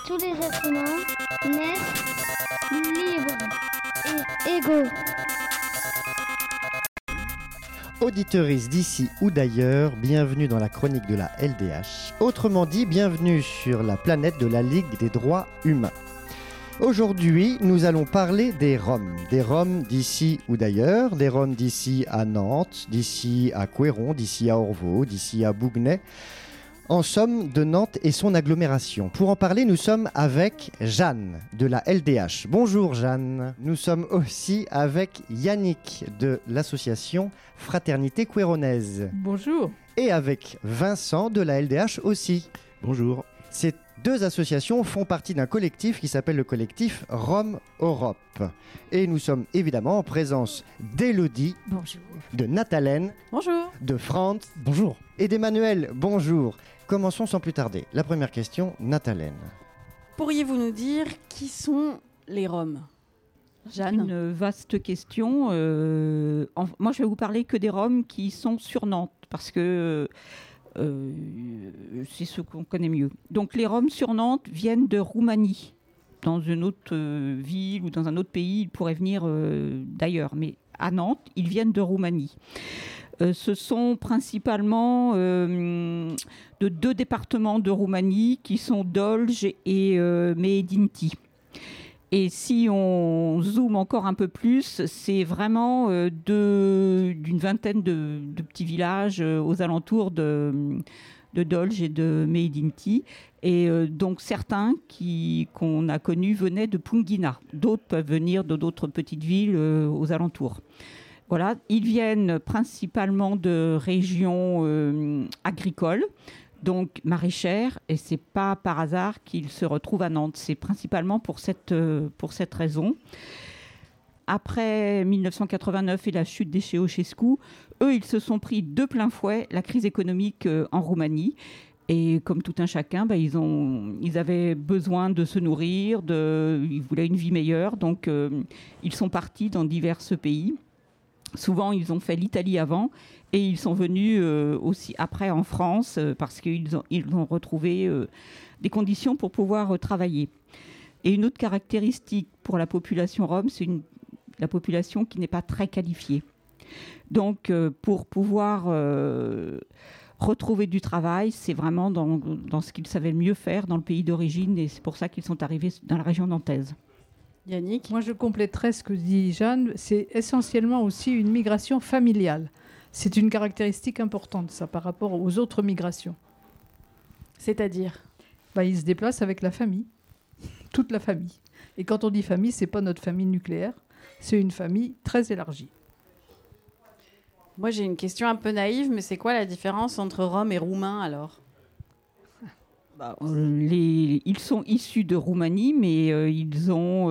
Tous les êtres humains naissent libres et égaux. Auditeuristes d'ici ou d'ailleurs, bienvenue dans la chronique de la LDH. Autrement dit, bienvenue sur la planète de la Ligue des droits humains. Aujourd'hui, nous allons parler des Roms. Des Roms d'ici ou d'ailleurs, des Roms d'ici à Nantes, d'ici à Couëron, d'ici à Orvault, d'ici à Bouguenais. En somme, de Nantes et son agglomération. Pour en parler, nous sommes avec Jeanne de la LDH. Bonjour Jeanne. Nous sommes aussi avec Yannick de l'association Fraternité Couéronnaise. Bonjour. Et avec Vincent de la LDH aussi. Bonjour. Ces deux associations font partie d'un collectif qui s'appelle le collectif Roms Europe. Et nous sommes évidemment en présence d'Élodie, Bonjour. de Nathalène, Bonjour. de Franz, Bonjour. et d'Emmanuel. Bonjour. Commençons sans plus tarder. La première question, Nathalène. Pourriez-vous nous dire qui sont les Roms ? Jeanne ? Une vaste question. Moi, je vais vous parler que des Roms qui sont sur Nantes, parce que c'est ce qu'on connaît mieux. Donc, les Roms sur Nantes viennent de Roumanie. Dans une autre ville ou dans un autre pays, ils pourraient venir d'ailleurs. Mais à Nantes, ils viennent de Roumanie. Ce sont principalement de deux départements de Roumanie qui sont Dolj et Mehedinti. Et si on zoome encore un peu plus, c'est vraiment d'une vingtaine de petits villages aux alentours de Dolj et de Mehedinti. Et donc certains qu'on a connus venaient de Punguina. D'autres peuvent venir de d'autres petites villes aux alentours. Voilà, ils viennent principalement de régions agricoles, donc maraîchères, et c'est pas par hasard qu'ils se retrouvent à Nantes. C'est principalement pour cette raison. Après 1989 et la chute des Ceausescu, eux, ils se sont pris de plein fouet la crise économique en Roumanie. Et comme tout un chacun, ils avaient besoin de se nourrir, ils voulaient une vie meilleure, donc ils sont partis dans divers pays. Souvent, ils ont fait l'Italie avant et ils sont venus aussi après en France parce qu'ils ont retrouvé des conditions pour pouvoir travailler. Et une autre caractéristique pour la population rome, c'est la population qui n'est pas très qualifiée. Donc, pour pouvoir retrouver du travail, c'est vraiment dans ce qu'ils savaient le mieux faire dans le pays d'origine et c'est pour ça qu'ils sont arrivés dans la région nantaise. Yannick ? Moi, je compléterais ce que dit Jeanne. C'est essentiellement aussi une migration familiale. C'est une caractéristique importante, ça, par rapport aux autres migrations. C'est-à-dire ? Ils se déplacent avec la famille, toute la famille. Et quand on dit famille, c'est pas notre famille nucléaire, c'est une famille très élargie. Moi, j'ai une question un peu naïve, mais c'est quoi la différence entre Roms et Roumains, alors ? Ils sont issus de Roumanie, mais ils sont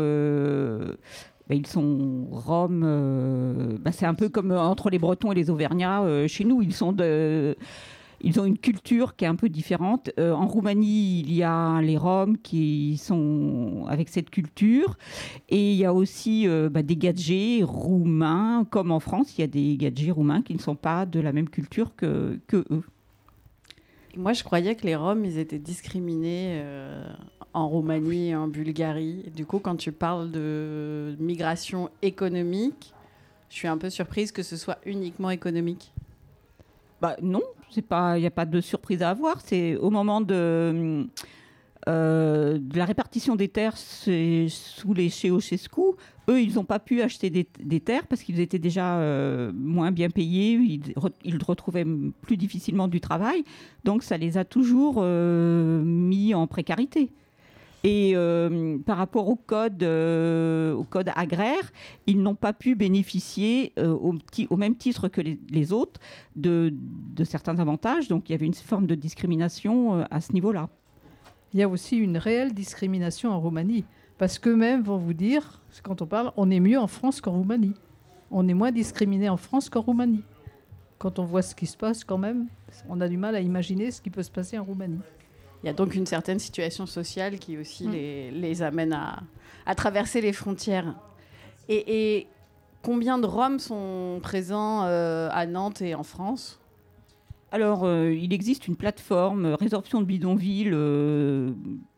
roms. C'est un peu comme entre les Bretons et les Auvergnats. Chez nous, ils ont une culture qui est un peu différente. En Roumanie, il y a les Roms qui sont avec cette culture. Et il y a aussi des gadgets roumains. Comme en France, il y a des gadgets roumains qui ne sont pas de la même culture que eux. Moi, je croyais que les Roms, ils étaient discriminés en Roumanie et en Bulgarie. Et du coup, quand tu parles de migration économique, je suis un peu surprise que ce soit uniquement économique. Non, il n'y a pas de surprise à avoir. C'est au moment de la répartition des terres sous les Ceausescu. Eux, ils n'ont pas pu acheter des terres parce qu'ils étaient déjà moins bien payés. Ils retrouvaient plus difficilement du travail. Donc, ça les a toujours mis en précarité. Et par rapport au code agraire, ils n'ont pas pu bénéficier au même titre que les autres de certains avantages. Donc, il y avait une forme de discrimination à ce niveau-là. Il y a aussi une réelle discrimination en Roumanie, parce qu'eux-mêmes vont vous dire, quand on parle, on est mieux en France qu'en Roumanie. On est moins discriminé en France qu'en Roumanie. Quand on voit ce qui se passe quand même, on a du mal à imaginer ce qui peut se passer en Roumanie. Il y a donc une certaine situation sociale qui aussi les amène à traverser les frontières. Et combien de Roms sont présents à Nantes et en France ? Alors, il existe une plateforme résorption de bidonville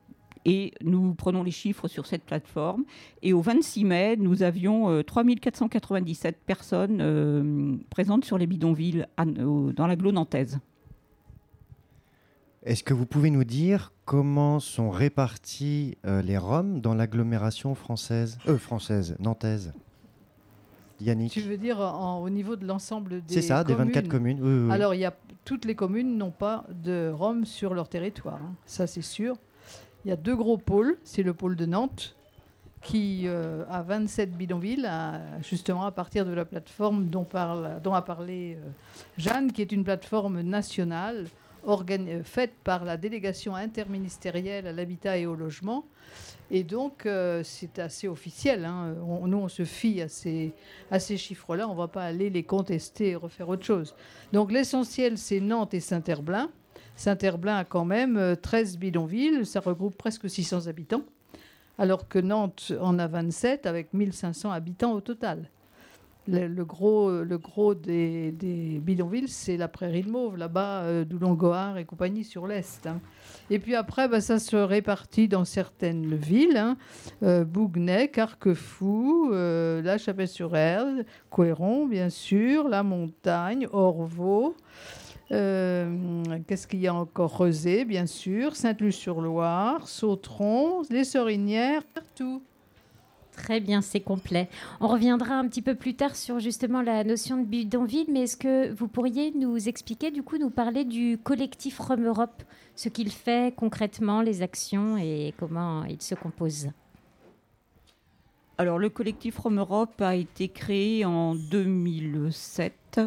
Et nous prenons les chiffres sur cette plateforme. Et au 26 mai, nous avions 3497 personnes présentes sur les bidonvilles dans l'agglo nantaise. Est-ce que vous pouvez nous dire comment sont répartis les Roms dans l'agglomération française, nantaise? Yannick. Tu veux dire au niveau de l'ensemble des C'est ça, des 24 communes. Oui, oui, oui. Alors, toutes les communes n'ont pas de Roms sur leur territoire, hein. Ça c'est sûr. Il y a 2 gros pôles. C'est le pôle de Nantes qui a 27 bidonvilles, justement à partir de la plateforme dont a parlé Jeanne, qui est une plateforme nationale faite par la délégation interministérielle à l'habitat et au logement. Et donc, c'est assez officiel, hein. Nous, on se fie à ces chiffres-là. On ne va pas aller les contester et refaire autre chose. Donc, l'essentiel, c'est Nantes et Saint-Herblain. Saint-Herblain a quand même 13 bidonvilles. Ça regroupe presque 600 habitants. Alors que Nantes en a 27 avec 1500 habitants au total. Le gros des bidonvilles, c'est la Prairie de Mauve, là-bas, Doulon-Gohard et compagnie sur l'Est, hein. Et puis après, ça se répartit dans certaines villes, hein. Bouguenais, Carquefou, La Chapelle-sur-Erdre, Couéron, bien sûr, La Montagne, Orvaux. Qu'est-ce qu'il y a encore? Rezé, bien sûr, Sainte-Luce-sur-Loire, Sautron, Les Sorinières, partout. Très bien, c'est complet. On reviendra un petit peu plus tard sur justement la notion de bidonville, mais est-ce que vous pourriez nous expliquer, du coup, nous parler du collectif Rome Europe, ce qu'il fait concrètement, les actions et comment il se compose? Alors, le collectif Rome Europe a été créé en 2007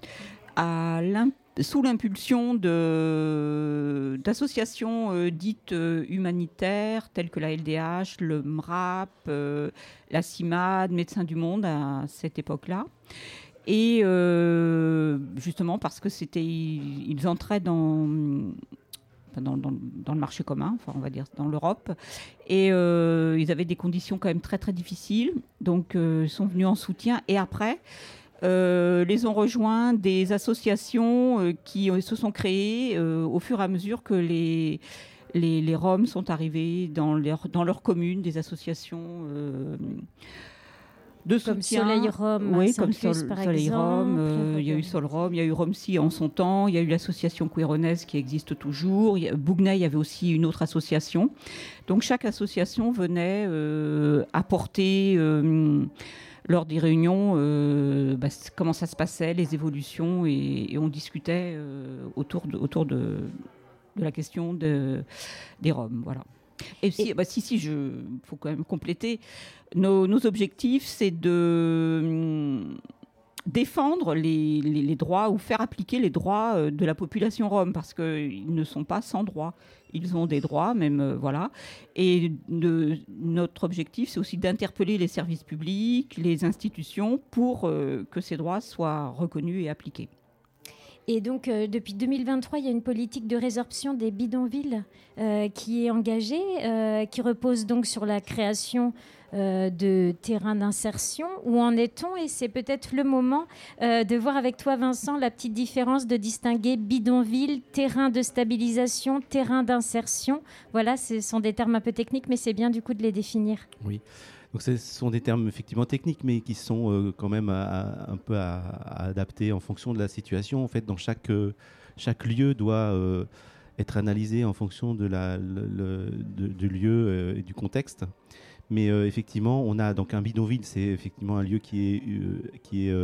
sous l'impulsion d'associations dites humanitaires telles que la LDH, le MRAP, la CIMAD, Médecins du Monde à cette époque-là. Et justement parce que ils entraient dans le marché commun, enfin on va dire dans l'Europe, et ils avaient des conditions quand même très très difficiles, donc ils sont venus en soutien. Et après, les ont rejoints des associations qui se sont créées au fur et à mesure que les Roms sont arrivés dans leur commune, des associations de soutien. Comme Soleil Rome, oui, comme Soleil Rome, il y a eu Sol Rome, il y a eu Romsi en son temps, il y a eu l'association Couéronnaise qui existe toujours, Bouguenais, il y avait aussi une autre association. Donc chaque association venait apporter lors des réunions, comment ça se passait, les évolutions, et on discutait autour de la question des Roms. Voilà. Et si, faut quand même compléter. Nos objectifs, c'est de défendre les droits ou faire appliquer les droits de la population rome, parce qu'ils ne sont pas sans droits. Ils ont des droits, même, voilà. Et notre objectif, c'est aussi d'interpeller les services publics, les institutions, pour que ces droits soient reconnus et appliqués. Et donc, depuis 2023, il y a une politique de résorption des bidonvilles qui est engagée, qui repose donc sur la création de terrains d'insertion. Où en est-on? Et c'est peut-être le moment de voir avec toi, Vincent, la petite différence de distinguer bidonville, terrain de stabilisation, terrain d'insertion. Voilà, ce sont des termes un peu techniques, mais c'est bien du coup de les définir. Oui. Donc ce sont des termes effectivement techniques, mais qui sont quand même un peu à adapter en fonction de la situation. En fait, dans chaque lieu doit être analysé en fonction du lieu et du contexte. Mais effectivement, on a donc un bidonville, c'est effectivement un lieu qui est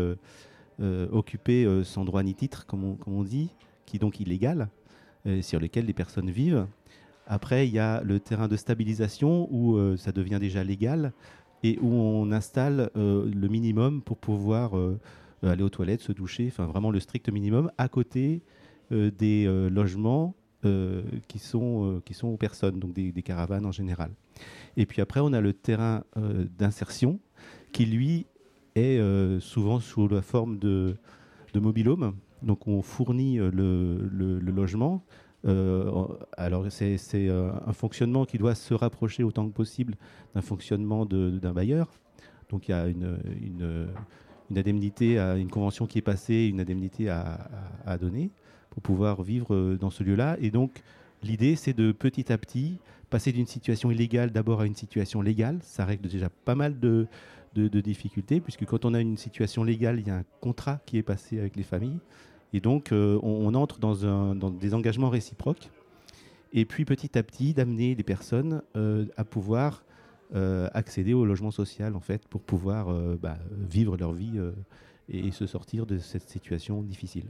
occupé sans droit ni titre, comme on dit, qui est donc illégal, sur lequel les personnes vivent. Après, il y a le terrain de stabilisation où ça devient déjà légal et où on installe le minimum pour pouvoir aller aux toilettes, se doucher, enfin vraiment le strict minimum, à côté des logements qui sont aux personnes, donc des caravanes en général. Et puis après, on a le terrain d'insertion qui, lui, est souvent sous la forme de mobil-home. Donc on fournit le logement. Alors c'est un fonctionnement qui doit se rapprocher autant que possible d'un fonctionnement d'un bailleur. Donc il y a une indemnité, une convention qui est passée, une indemnité à donner pour pouvoir vivre dans ce lieu-là. Et donc L'idée, c'est de petit à petit passer d'une situation illégale d'abord à une situation légale. Ça règle déjà pas mal de difficultés, puisque quand on a une situation légale, il y a un contrat qui est passé avec les familles. Et donc, on entre dans des engagements réciproques. Et puis, petit à petit, d'amener les personnes à pouvoir accéder au logement social, en fait, pour pouvoir vivre leur vie et se sortir de cette situation difficile.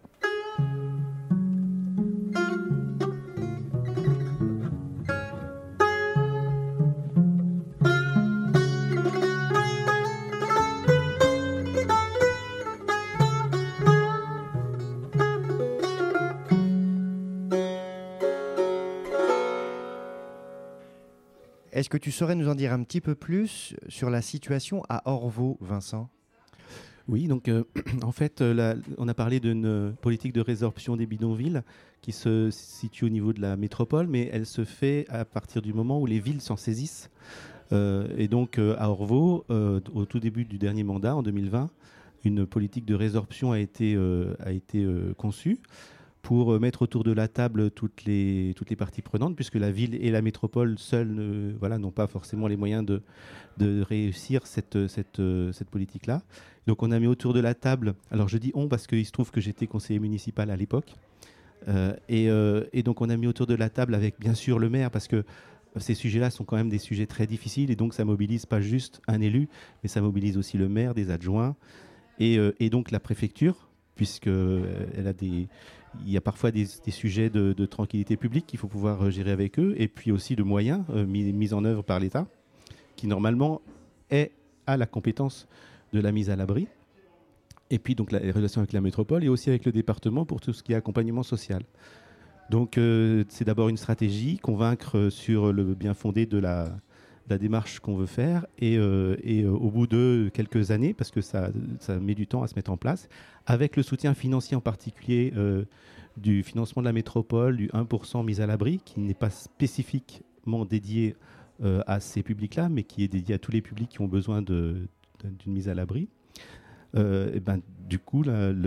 Est-ce que tu saurais nous en dire un petit peu plus sur la situation à Orvault, Vincent ? Oui, donc en fait, on a parlé d'une politique de résorption des bidonvilles qui se situe au niveau de la métropole, mais elle se fait à partir du moment où les villes s'en saisissent. Et donc à Orvault, au tout début du dernier mandat, en 2020, une politique de résorption a été conçue pour mettre autour de la table toutes les parties prenantes, puisque la ville et la métropole seules n'ont pas forcément les moyens de réussir cette politique-là. Donc on a mis autour de la table, alors je dis on parce qu'il se trouve que j'étais conseiller municipal à l'époque, et donc on a mis autour de la table avec bien sûr le maire, parce que ces sujets-là sont quand même des sujets très difficiles, et donc ça mobilise pas juste un élu, mais ça mobilise aussi le maire, des adjoints, et donc la préfecture, il y a parfois des sujets de tranquillité publique qu'il faut pouvoir gérer avec eux, et puis aussi de moyens mis en œuvre par l'État, qui normalement a la compétence de la mise à l'abri, et puis donc la relation avec la métropole et aussi avec le département pour tout ce qui est accompagnement social. Donc c'est d'abord une stratégie, convaincre sur le bien fondé de la démarche qu'on veut faire, et au bout de quelques années, parce que ça met du temps à se mettre en place, avec le soutien financier en particulier du financement de la métropole, du 1% mise à l'abri, qui n'est pas spécifiquement dédié à ces publics-là, mais qui est dédié à tous les publics qui ont besoin d'une mise à l'abri. Du coup,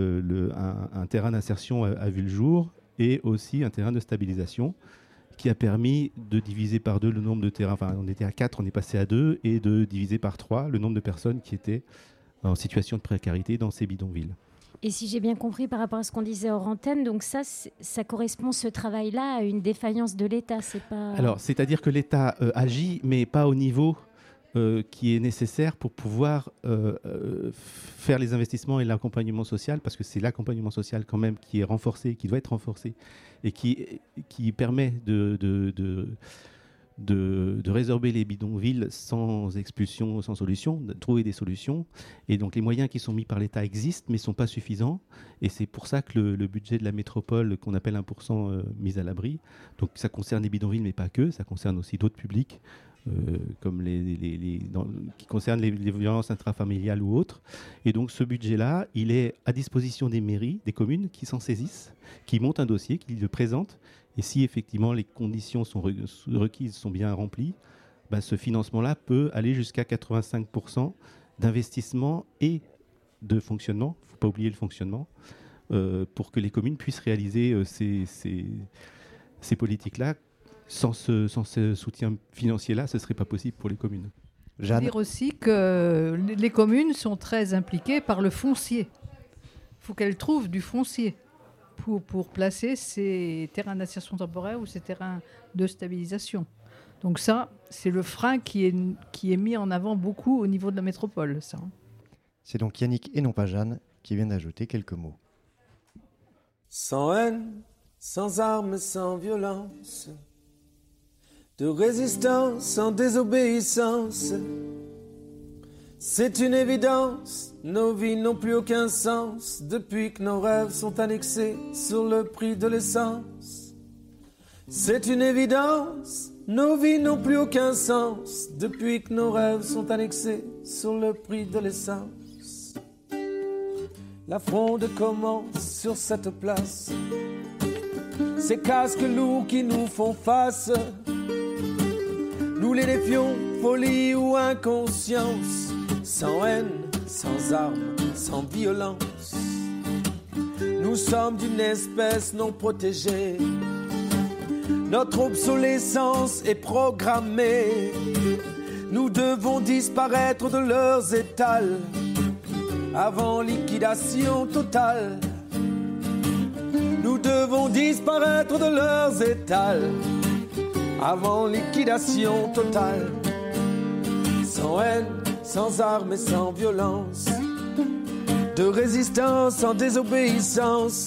un terrain d'insertion a vu le jour, et aussi un terrain de stabilisation qui a permis de diviser par 2 le nombre de terrains. Enfin, on était à 4, on est passé à 2, et de diviser par 3 le nombre de personnes qui étaient en situation de précarité dans ces bidonvilles. Et si j'ai bien compris par rapport à ce qu'on disait hors antenne, donc ça correspond, ce travail-là, à une défaillance de l'État, c'est pas... Alors, c'est-à-dire que l'État agit, mais pas au niveau qui est nécessaire pour pouvoir faire les investissements et l'accompagnement social, parce que c'est l'accompagnement social quand même qui est renforcé, qui doit être renforcé, et qui permet de résorber les bidonvilles sans expulsion, sans solution, de trouver des solutions. Et donc les moyens qui sont mis par l'État existent, mais ne sont pas suffisants. Et c'est pour ça que le budget de la métropole, qu'on appelle 1% mise à l'abri, donc ça concerne les bidonvilles, mais pas que, ça concerne aussi d'autres publics, comme qui concernent les violences intrafamiliales ou autres. Et donc ce budget-là, il est à disposition des mairies, des communes qui s'en saisissent, qui montent un dossier, qui le présentent. Et si effectivement les conditions requises sont bien remplies, ce financement-là peut aller jusqu'à 85% d'investissement et de fonctionnement. Il ne faut pas oublier le fonctionnement, pour que les communes puissent réaliser ces politiques-là. Sans ce soutien financier-là, ce ne serait pas possible pour les communes. Je veux dire aussi que les communes sont très impliquées par le foncier. Il faut qu'elles trouvent du foncier pour placer ces terrains d'insertion temporaire ou ces terrains de stabilisation. Donc ça, c'est le frein qui est mis en avant beaucoup au niveau de la métropole. Ça. C'est donc Yannick et non pas Jeanne qui viennent d'ajouter quelques mots. Sans haine, sans armes, sans violence, de résistance, sans désobéissance. C'est une évidence, nos vies n'ont plus aucun sens depuis que nos rêves sont annexés sur le prix de l'essence. C'est une évidence, nos vies n'ont plus aucun sens depuis que nos rêves sont annexés sur le prix de l'essence. La fronde commence sur cette place, ces casques lourds qui nous font face. Nous les défions, folie ou inconscience, sans haine, sans armes, sans violence. Nous sommes d'une espèce non protégée, Notre obsolescence est programmée. Nous devons disparaître de leurs étals avant liquidation totale. Nous devons disparaître de leurs étals avant liquidation totale. Sans haine, sans armes et sans violence, de résistance sans désobéissance.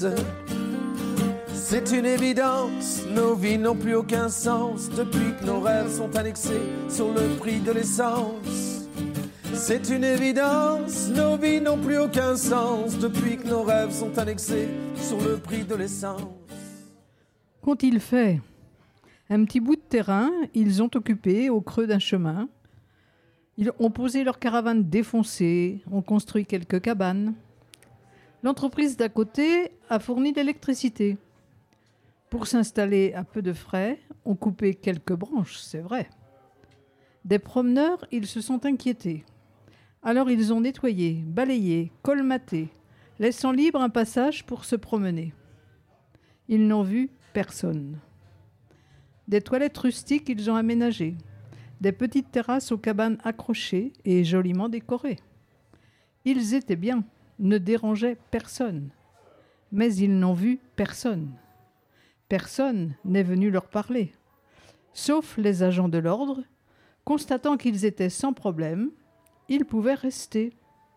C'est une évidence, nos vies n'ont plus aucun sens depuis que nos rêves sont annexés sur le prix de l'essence. C'est une évidence, nos vies n'ont plus aucun sens depuis que nos rêves sont annexés sur le prix de l'essence. Qu'ont-ils fait? Un petit bout de terrain, ils ont occupé au creux d'un chemin. Ils ont posé leurs caravanes défoncées, ont construit quelques cabanes. L'entreprise d'à côté a fourni de l'électricité. Pour s'installer à peu de frais, ont coupé quelques branches, c'est vrai. Des promeneurs, ils se sont inquiétés. Alors ils ont nettoyé, balayé, colmaté, laissant libre un passage pour se promener. Ils n'ont vu personne. Des toilettes rustiques, ils ont aménagé. Des petites terrasses aux cabanes accrochées et joliment décorées. Ils étaient bien, ne dérangeaient personne. Mais ils n'ont vu personne. Personne n'est venu leur parler, sauf les agents de l'ordre. Constatant qu'ils étaient sans problème, ils pouvaient rester.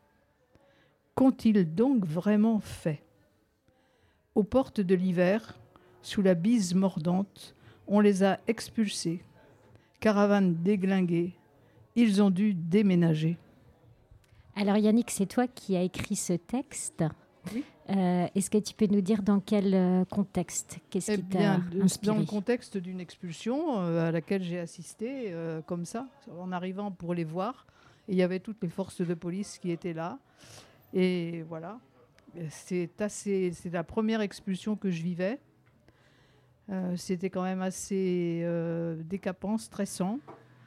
Qu'ont-ils donc vraiment fait? Aux portes de l'hiver, sous la bise mordante, on les a expulsés. Caravane déglinguée, ils ont dû déménager. Alors Yannick, c'est toi qui as écrit ce texte. Oui. Est-ce que tu peux nous dire dans quel contexte? Qu'est-ce qui t'a inspiré? Dans le contexte d'une expulsion à laquelle j'ai assisté, comme ça, en arrivant pour les voir. Et il y avait toutes les forces de police qui étaient là. Et voilà, c'est la première expulsion que je vivais. C'était quand même assez décapant, stressant.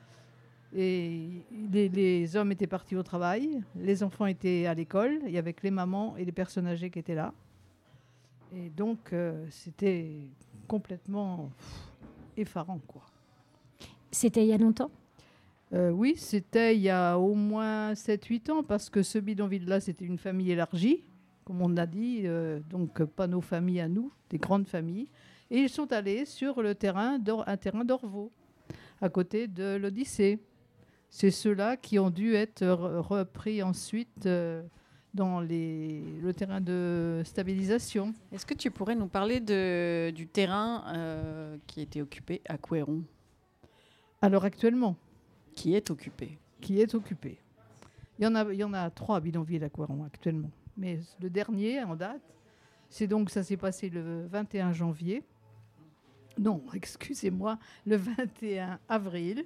Et les hommes étaient partis au travail, les enfants étaient à l'école, il y avait que les mamans et les personnes âgées qui étaient là. Et donc, c'était complètement effarant, quoi. C'était il y a longtemps? Oui, c'était il y a au moins 7-8 ans, parce que ce bidonville-là, c'était une famille élargie, comme on a dit, donc pas nos familles à nous, des grandes familles. Et ils sont allés sur un terrain d'Orvaux, à côté de l'Odyssée. C'est ceux-là qui ont dû être repris ensuite dans le terrain de stabilisation. Est-ce que tu pourrais nous parler du terrain qui était occupé à Couëron? Alors actuellement. Qui est occupé? Qui est occupé. Il y en a 3 bidonvilles à Couëron actuellement. Mais le dernier en date, ça s'est passé le 21 janvier. Non, excusez-moi, le 21 avril.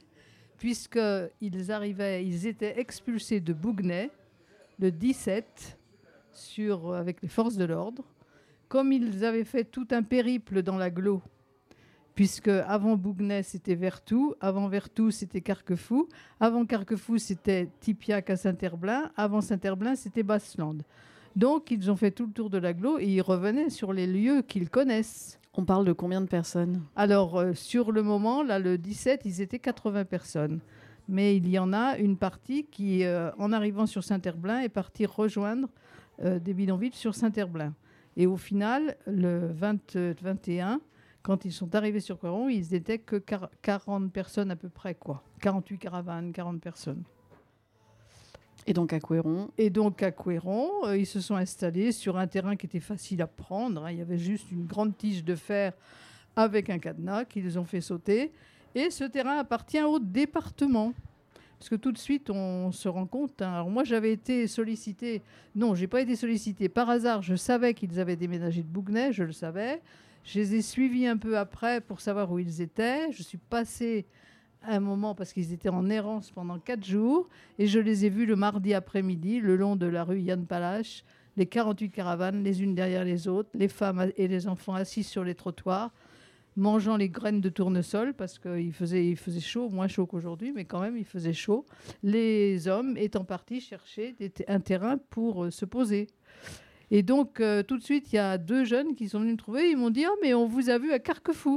Puisqu'ils étaient expulsés de Bougnay le 17 avec les forces de l'ordre. Comme ils avaient fait tout un périple dans l'agglo, puisque avant Bougnay c'était Vertou, avant Vertou c'était Carquefou, avant Carquefou c'était Tipiac à Saint-Herblain, avant Saint-Herblain c'était Basselande. Donc ils ont fait tout le tour de l'agglo et ils revenaient sur les lieux qu'ils connaissent. On parle de combien de personnes? Alors, sur le moment, là, le 17, ils étaient 80 personnes. Mais il y en a une partie qui, en arrivant sur Saint-Herblain, est partie rejoindre des bidonvilles sur Saint-Herblain. Et au final, le 21, quand ils sont arrivés sur Couëron, ils n'étaient que 40 personnes à peu près, quoi. 48 caravanes, 40 personnes. Et donc à Couëron, ils se sont installés sur un terrain qui était facile à prendre. Hein. Il y avait juste une grande tige de fer avec un cadenas qu'ils ont fait sauter. Et ce terrain appartient au département. Parce que tout de suite, on se rend compte. Hein. Alors moi, j'avais été sollicitée. Non, je n'ai pas été sollicitée. Par hasard, je savais qu'ils avaient déménagé de Bougnay, je le savais. Je les ai suivis un peu après pour savoir où ils étaient. Je suis passée un moment parce qu'ils étaient en errance pendant 4 jours et je les ai vus le mardi après-midi le long de la rue Yann Palach, les 48 caravanes les unes derrière les autres, les femmes et les enfants assis sur les trottoirs mangeant les graines de tournesol parce qu'il faisait chaud, moins chaud qu'aujourd'hui, mais quand même il faisait chaud. Les hommes étant partis chercher un terrain pour se poser. Et donc tout de suite il y a 2 jeunes qui sont venus me trouver, ils m'ont dit « Ah mais on vous a vu à Carquefou ».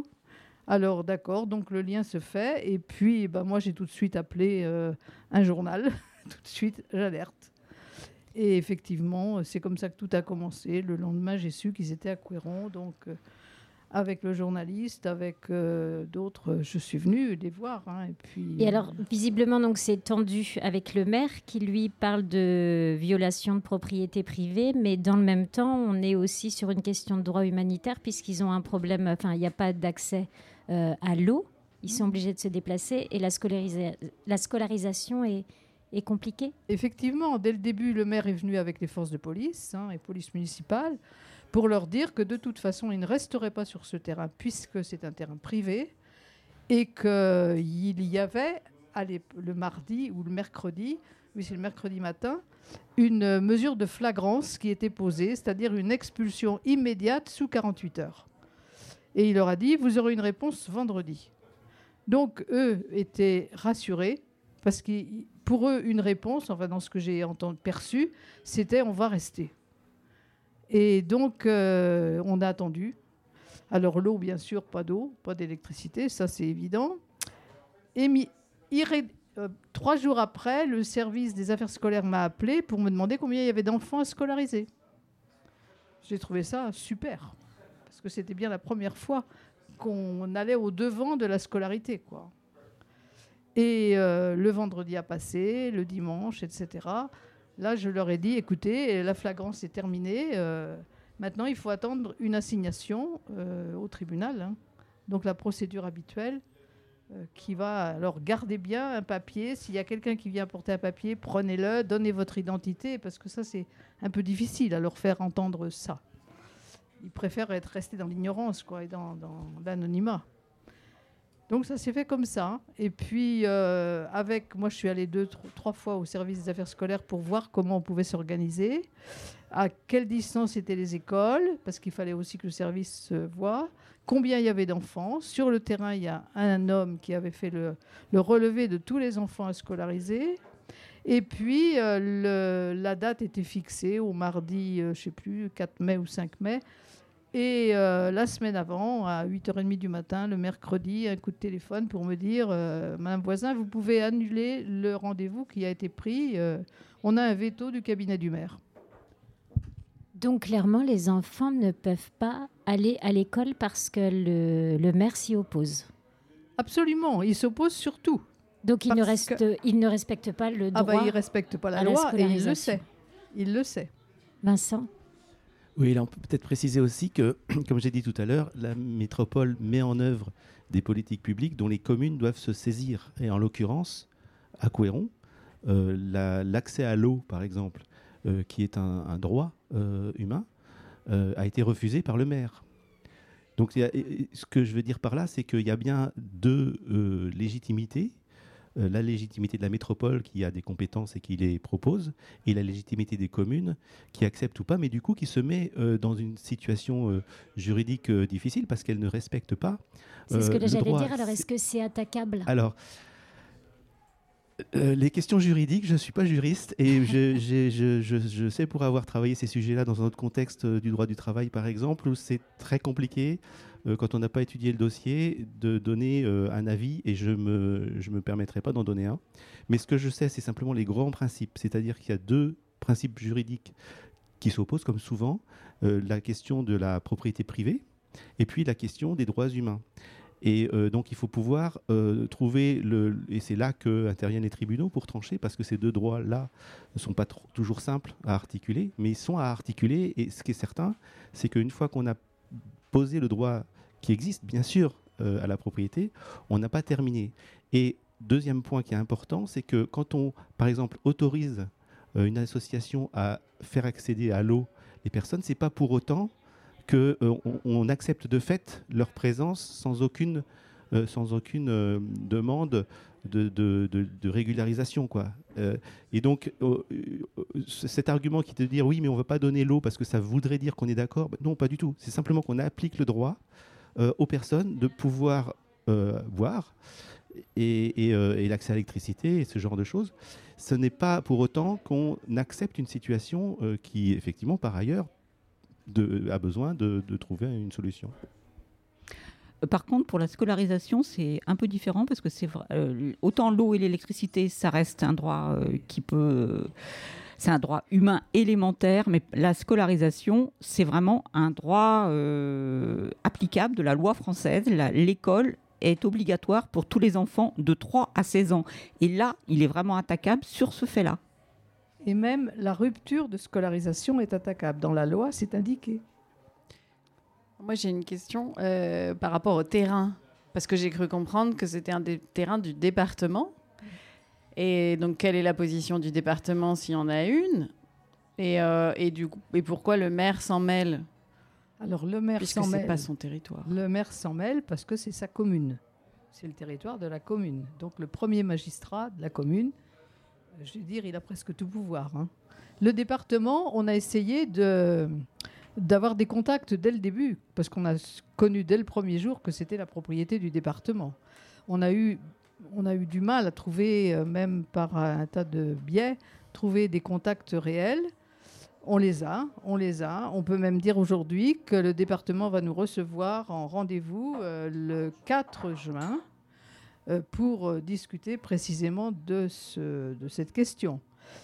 Alors d'accord, donc le lien se fait. Et puis moi j'ai tout de suite appelé un journal. Tout de suite, j'alerte. Et effectivement, c'est comme ça que tout a commencé. Le lendemain, j'ai su qu'ils étaient à Couëron. Donc avec le journaliste, avec d'autres, je suis venue les voir. Et alors, visiblement, donc, c'est tendu avec le maire qui, lui, parle de violation de propriété privée, mais dans le même temps, on est aussi sur une question de droit humanitaire, puisqu'ils ont un problème, enfin, il n'y a pas d'accès à l'eau, ils sont obligés de se déplacer, et la scolarisation est compliquée. Effectivement, dès le début, le maire est venu avec les forces de police, et police municipale, pour leur dire que de toute façon, ils ne resteraient pas sur ce terrain puisque c'est un terrain privé et qu'il y avait le mardi ou le mercredi, oui c'est le mercredi matin, une mesure de flagrance qui était posée, c'est-à-dire une expulsion immédiate sous 48 heures. Et il leur a dit, vous aurez une réponse vendredi. Donc eux étaient rassurés parce que pour eux, une réponse, enfin dans ce que j'ai perçu, c'était on va rester. Et donc, on a attendu. Alors, l'eau, bien sûr, pas d'eau, pas d'électricité, ça, c'est évident. Et 3 jours après, le service des affaires scolaires m'a appelé pour me demander combien il y avait d'enfants à scolariser. J'ai trouvé ça super, parce que c'était bien la première fois qu'on allait au-devant de la scolarité, quoi. Et le vendredi a passé, le dimanche, etc. Là, je leur ai dit, écoutez, la flagrance est terminée. Maintenant, il faut attendre une assignation au tribunal. Donc, la procédure habituelle qui va... Alors, gardez bien un papier. S'il y a quelqu'un qui vient apporter un papier, prenez-le, donnez votre identité, parce que ça, c'est un peu difficile à leur faire entendre ça. Ils préfèrent être restés dans l'ignorance, quoi, et dans l'anonymat. Donc ça s'est fait comme ça. Et puis, moi, je suis allée 2-3 fois au service des affaires scolaires pour voir comment on pouvait s'organiser, à quelle distance étaient les écoles, parce qu'il fallait aussi que le service se voie, combien il y avait d'enfants. Sur le terrain, il y a un homme qui avait fait le relevé de tous les enfants à scolariser. Et puis, la date était fixée au mardi, je ne sais plus, 4 mai ou 5 mai. Et la semaine avant, à 8h30 du matin, le mercredi, un coup de téléphone pour me dire « Madame Voisin, vous pouvez annuler le rendez-vous qui a été pris. On a un veto du cabinet du maire. » Donc, clairement, les enfants ne peuvent pas aller à l'école parce que le maire s'y oppose. Absolument, il s'oppose sur tout. Donc, il ne respecte pas le droit. Il ne respecte pas la loi et il le sait. Il le sait. Vincent ? Oui, là, on peut peut-être préciser aussi que, comme j'ai dit tout à l'heure, la métropole met en œuvre des politiques publiques dont les communes doivent se saisir. Et en l'occurrence, à Couëron, l'accès à l'eau, par exemple, qui est un droit humain, a été refusé par le maire. Donc, ce que je veux dire par là, c'est qu'il y a bien deux légitimités. La légitimité de la métropole qui a des compétences et qui les propose, et la légitimité des communes qui acceptent ou pas, mais du coup qui se met dans une situation juridique difficile parce qu'elles ne respectent pas c'est ce que j'allais droit. dire, alors est-ce que c'est attaquable ? Alors, les questions juridiques, je ne suis pas juriste et je sais pour avoir travaillé ces sujets-là dans un autre contexte du droit du travail, par exemple, où c'est très compliqué, quand on n'a pas étudié le dossier, de donner un avis, et je me permettrai pas d'en donner un. Mais ce que je sais, c'est simplement les grands principes, c'est-à-dire qu'il y a deux principes juridiques qui s'opposent, comme souvent, la question de la propriété privée et puis la question des droits humains. Et donc il faut pouvoir trouver et c'est là qu'interviennent les tribunaux pour trancher, parce que ces deux droits-là ne sont pas toujours simples à articuler, mais ils sont à articuler. Et ce qui est certain, c'est qu'une fois qu'on a posé le droit qui existe, bien sûr, à la propriété, on n'a pas terminé. Et deuxième point qui est important, c'est que quand on, par exemple, autorise une association à faire accéder à l'eau les personnes, c'est pas pour autant qu'on accepte de fait leur présence sans aucune demande de régularisation, quoi. Et donc, cet argument qui te dit oui, mais on ne va pas donner l'eau parce que ça voudrait dire qu'on est d'accord, non, pas du tout. C'est simplement qu'on applique le droit aux personnes de pouvoir boire et l'accès à l'électricité et ce genre de choses. Ce n'est pas pour autant qu'on accepte une situation qui, effectivement, par ailleurs, a besoin de trouver une solution. Par contre, pour la scolarisation, c'est un peu différent parce que autant l'eau et l'électricité, ça reste un droit c'est un droit humain élémentaire, mais la scolarisation, c'est vraiment un droit applicable de la loi française. L'école est obligatoire pour tous les enfants de 3 à 16 ans. Et là, il est vraiment attaquable sur ce fait-là. Et même la rupture de scolarisation est attaquable. Dans la loi, c'est indiqué. Moi, j'ai une question par rapport au terrain. Parce que j'ai cru comprendre que c'était un des terrains du département. Et donc, quelle est la position du département s'il y en a une ? Et pourquoi le maire s'en mêle ? Alors, le maire Puisque s'en ce n'est mêle. pas son territoire. Le maire s'en mêle parce que c'est sa commune. C'est le territoire de la commune. Donc, le premier magistrat de la commune, je vais dire, il a presque tout pouvoir. Hein. Le département, on a essayé d'avoir des contacts dès le début, parce qu'on a connu dès le premier jour que c'était la propriété du département. On a eu du mal à trouver, même par un tas de biais, trouver des contacts réels. On les a. On peut même dire aujourd'hui que le département va nous recevoir en rendez-vous le 4 juin pour discuter précisément de cette question.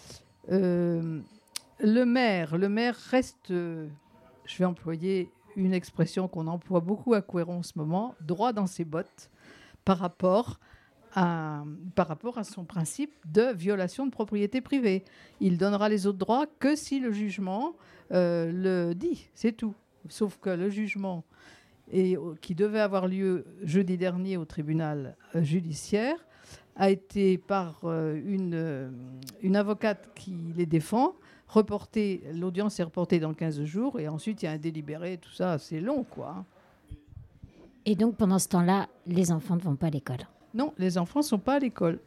Le maire reste, je vais employer une expression qu'on emploie beaucoup à Couëron en ce moment, droit dans ses bottes par rapport à son principe de violation de propriété privée. Il donnera les autres droits que si le jugement le dit, c'est tout. Sauf que le jugement qui devait avoir lieu jeudi dernier au tribunal judiciaire a été par une avocate qui les défend reporté. L'audience est reportée dans 15 jours et ensuite il y a un délibéré, tout ça, c'est long, quoi. Et donc, pendant ce temps-là, les enfants ne vont pas à l'école. Non, les enfants ne sont pas à l'école.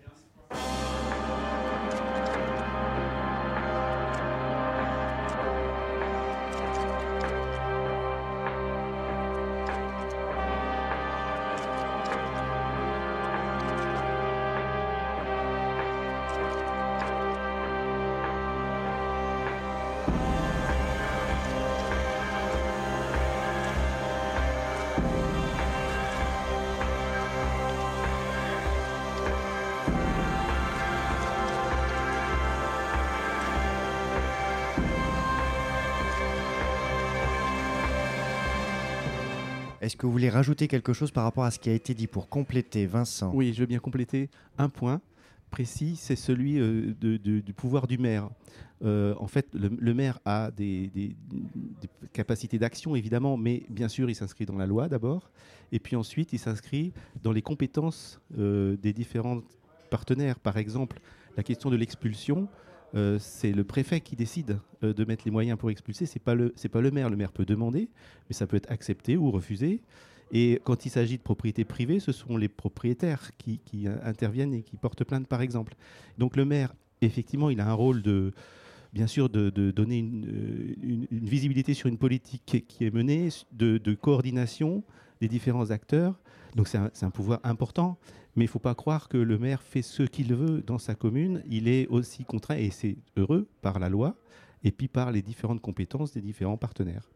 Est-ce que vous voulez rajouter quelque chose par rapport à ce qui a été dit pour compléter, Vincent ? Oui, je veux bien compléter un point précis, c'est celui du pouvoir du maire. En fait, le maire a des capacités d'action, évidemment, mais bien sûr, il s'inscrit dans la loi d'abord, et puis ensuite, il s'inscrit dans les compétences des différents partenaires. Par exemple, la question de l'expulsion, c'est le préfet qui décide de mettre les moyens pour expulser. C'est pas le maire. Le maire peut demander, mais ça peut être accepté ou refusé. Et quand il s'agit de propriété privée, ce sont les propriétaires qui interviennent et qui portent plainte, par exemple. Donc le maire, effectivement, il a un rôle bien sûr, de donner une visibilité sur une politique qui est menée, de coordination des différents acteurs. Donc c'est un pouvoir important. Mais il ne faut pas croire que le maire fait ce qu'il veut dans sa commune. Il est aussi contraint, et c'est heureux, par la loi, et puis par les différentes compétences des différents partenaires.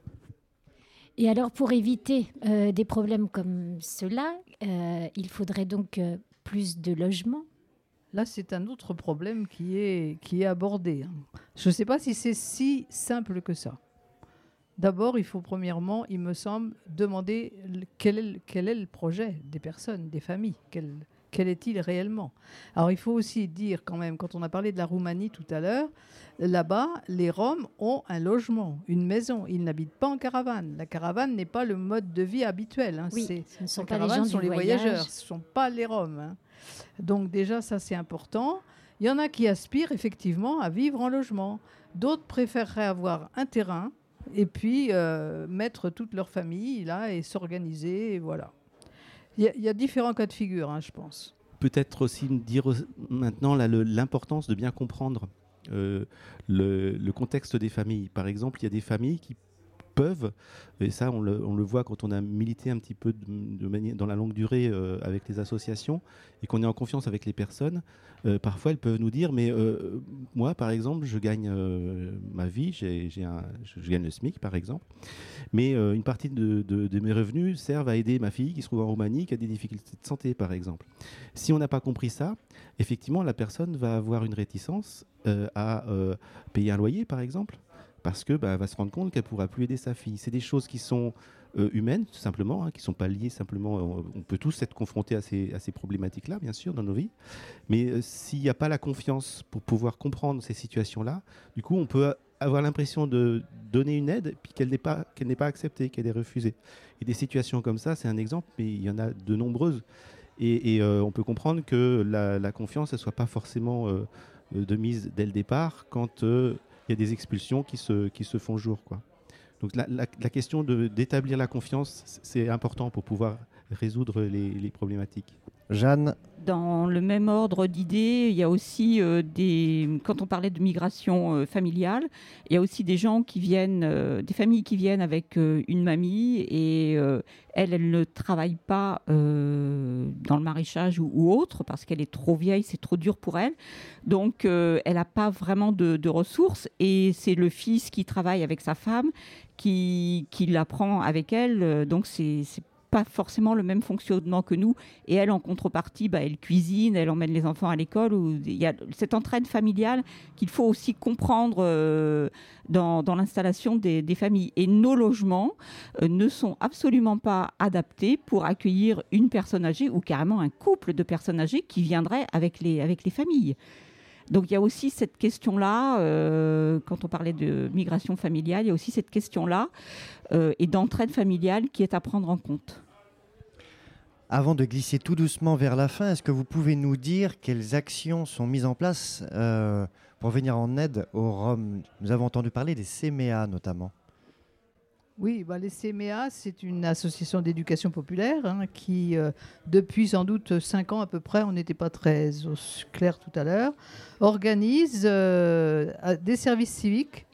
Et alors, pour éviter des problèmes comme cela, il faudrait donc plus de logements. Là, c'est un autre problème qui est abordé. Je ne sais pas si c'est si simple que ça. D'abord, il faut premièrement, il me semble, demander quel est le projet des personnes, des familles. Quel est-il réellement ? Alors, il faut aussi dire quand même, quand on a parlé de la Roumanie tout à l'heure, là-bas, les Roms ont un logement, une maison. Ils n'habitent pas en caravane. La caravane n'est pas le mode de vie habituel. Hein. Oui, ce ne sont pas les gens sont les voyage. voyageurs, ce ne sont pas les Roms. Hein. Donc déjà, ça c'est important. Il y en a qui aspirent effectivement à vivre en logement. D'autres préféreraient avoir un terrain et puis mettre toute leur famille là et s'organiser. Et voilà. Il y a différents cas de figure, hein, je pense. Peut-être aussi dire maintenant l'importance de bien comprendre le contexte des familles. Par exemple, il y a des familles peuvent, et ça on le voit quand on a milité un petit peu dans la longue durée avec les associations et qu'on est en confiance avec les personnes, parfois elles peuvent nous dire mais moi par exemple je gagne ma vie, je gagne le SMIC par exemple, mais une partie de mes revenus servent à aider ma fille qui se trouve en Roumanie, qui a des difficultés de santé par exemple. Si on n'a pas compris ça, effectivement la personne va avoir une réticence à payer un loyer par exemple, parce que elle va se rendre compte qu'elle ne pourra plus aider sa fille. C'est des choses qui sont humaines, tout simplement, qui ne sont pas liées simplement. On peut tous être confrontés à ces problématiques-là, bien sûr, dans nos vies. Mais s'il n'y a pas la confiance pour pouvoir comprendre ces situations-là, du coup, on peut avoir l'impression de donner une aide, puis qu'elle n'est pas acceptée, qu'elle est refusée. Et des situations comme ça, c'est un exemple, mais il y en a de nombreuses. Et on peut comprendre que la confiance ne soit pas forcément de mise dès le départ quand il y a des expulsions qui se font jour, quoi. Donc la question d'établir la confiance, c'est important pour pouvoir résoudre les problématiques. Jeanne? Dans le même ordre d'idées, il y a aussi quand on parlait de migration familiale, il y a aussi des gens qui viennent, des familles qui viennent avec une mamie et elle ne travaille pas dans le maraîchage ou autre parce qu'elle est trop vieille, c'est trop dur pour elle. Donc elle n'a pas vraiment de ressources et c'est le fils qui travaille avec sa femme qui la prend avec elle. Donc c'est pas forcément le même fonctionnement que nous, et elle en contrepartie elle cuisine, elle emmène les enfants à l'école, il y a cette entraide familiale qu'il faut aussi comprendre dans l'installation des familles, et nos logements ne sont absolument pas adaptés pour accueillir une personne âgée ou carrément un couple de personnes âgées qui viendraient avec les familles. Donc il y a aussi cette question-là, quand on parlait de migration familiale, il y a aussi cette question-là et d'entraide familiale qui est à prendre en compte. Avant de glisser tout doucement vers la fin, est-ce que vous pouvez nous dire quelles actions sont mises en place pour venir en aide aux Roms? Nous avons entendu parler des CMEA notamment. Oui, les CMEA, c'est une association d'éducation populaire qui, depuis sans doute 5 ans à peu près, on n'était pas très clair tout à l'heure, organise des services civiques,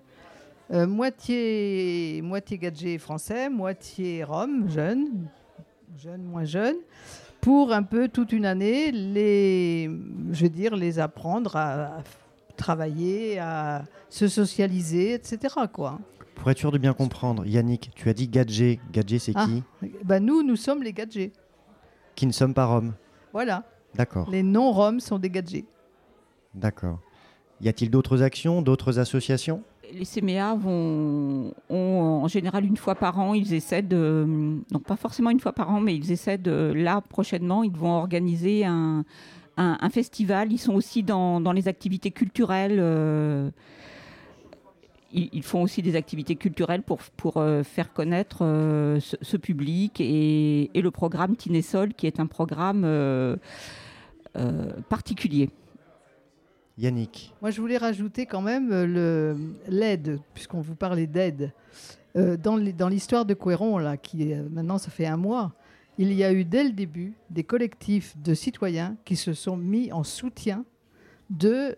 moitié gadget français, moitié Rom, jeunes, moins jeunes, pour un peu toute une année les apprendre à travailler, à se socialiser, etc., quoi. Pour être sûr de bien comprendre, Yannick, tu as dit gadget. Gadget, c'est qui? Nous sommes les gadgets. Qui ne sommes pas Roms. Voilà. D'accord. Les non-Roms sont des gadgets. D'accord. Y a-t-il d'autres actions, d'autres associations? Les CMEA ont en général une fois par an, ils essaient donc pas forcément une fois par an, mais ils essaient là prochainement, ils vont organiser un festival. Ils sont aussi dans les activités culturelles. Ils font aussi des activités culturelles pour faire connaître ce public et le programme Tinésol, qui est un programme particulier. Yannick. Moi, je voulais rajouter quand même l'aide, puisqu'on vous parlait d'aide. Dans l'histoire de Couëron, là, maintenant ça fait 1 mois, il y a eu dès le début des collectifs de citoyens qui se sont mis en soutien des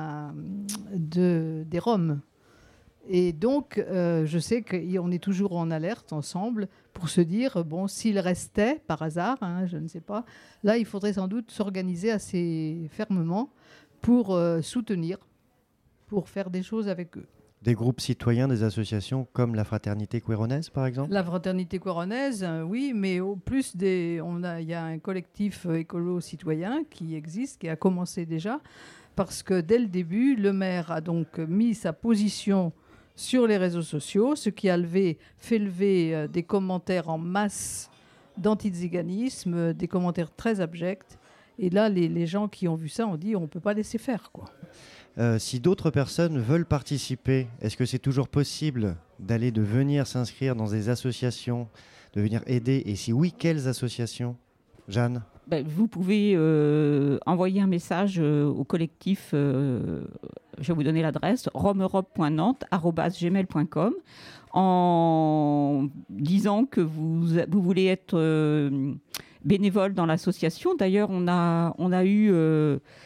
Roms. Et donc, je sais qu'on est toujours en alerte ensemble pour se dire, s'il restait par hasard, je ne sais pas, là, il faudrait sans doute s'organiser assez fermement pour soutenir, pour faire des choses avec eux. Des groupes citoyens, des associations comme la Fraternité Couéronnaise, par exemple? La Fraternité Couéronnaise, oui, mais au plus, il y a un collectif écolo-citoyen qui existe, qui a commencé déjà, parce que dès le début, le maire a donc mis sa position sur les réseaux sociaux, ce qui a fait lever des commentaires en masse d'antiziganisme, des commentaires très abjects. Et là, les gens qui ont vu ça ont dit on ne peut pas laisser faire, quoi. Si d'autres personnes veulent participer, est-ce que c'est toujours possible de venir s'inscrire dans des associations, de venir aider? Et si oui, quelles associations? Jeanne? Vous pouvez envoyer un message au collectif, je vais vous donner l'adresse, romeurope.nantes@gmail.com, en disant que vous voulez être bénévole dans l'association. D'ailleurs, on a eu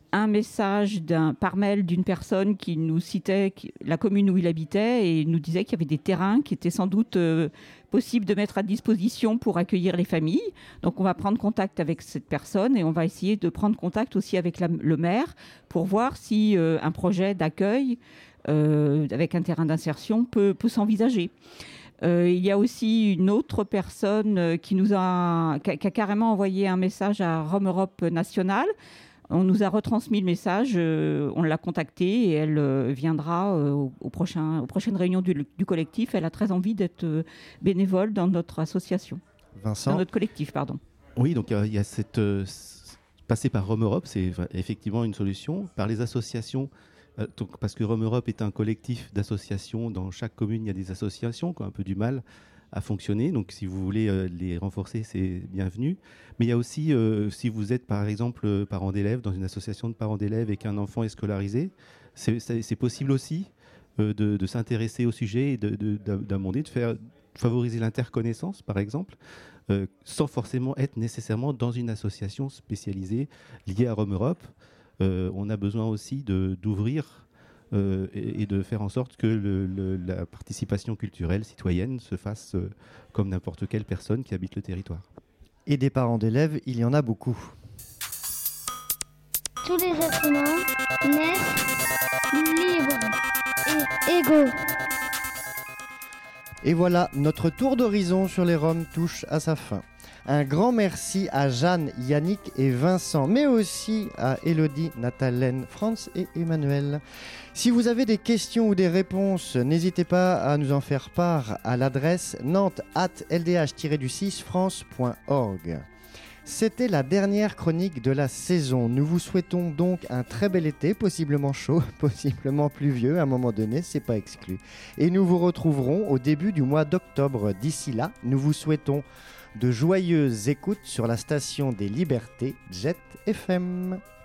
un message par mail d'une personne qui nous citait la commune où il habitait et nous disait qu'il y avait des terrains qui étaient sans doute possibles de mettre à disposition pour accueillir les familles. Donc on va prendre contact avec cette personne et on va essayer de prendre contact aussi avec le maire pour voir si un projet d'accueil avec un terrain d'insertion peut s'envisager. Il y a aussi une autre personne qui a carrément envoyé un message à Rome Europe National. On nous a retransmis le message, on l'a contactée et elle viendra aux prochaines réunions du collectif. Elle a très envie d'être bénévole dans notre association. Vincent. Dans notre collectif, pardon. Oui, donc il y a passer par Rome Europe, c'est effectivement une solution. Par les associations, parce que Rome Europe est un collectif d'associations. Dans chaque commune, il y a des associations qui ont un peu du mal à fonctionner. Donc, si vous voulez les renforcer, c'est bienvenu. Mais il y a aussi, si vous êtes, par exemple, parent d'élèves, dans une association de parents d'élèves et qu'un enfant est scolarisé, c'est possible aussi de s'intéresser au sujet et d'amender, de favoriser l'interconnaissance, par exemple, sans forcément être nécessairement dans une association spécialisée liée à Rome Europe. On a besoin aussi d'ouvrir et de faire en sorte que la participation culturelle citoyenne se fasse comme n'importe quelle personne qui habite le territoire. Et des parents d'élèves, il y en a beaucoup. Tous les êtres humains naissent libres et égaux. Et voilà, notre tour d'horizon sur les Roms touche à sa fin. Un grand merci à Jeanne, Yannick et Vincent, mais aussi à Élodie, Nathalène, Franz et Emmanuel. Si vous avez des questions ou des réponses, n'hésitez pas à nous en faire part à l'adresse nantes@ldh-france.org. C'était la dernière chronique de la saison. Nous vous souhaitons donc un très bel été, possiblement chaud, possiblement pluvieux à un moment donné, c'est pas exclu. Et nous vous retrouverons au début du mois d'octobre. D'ici là, nous vous souhaitons de joyeuses écoutes sur la station des Libertés, Jet FM.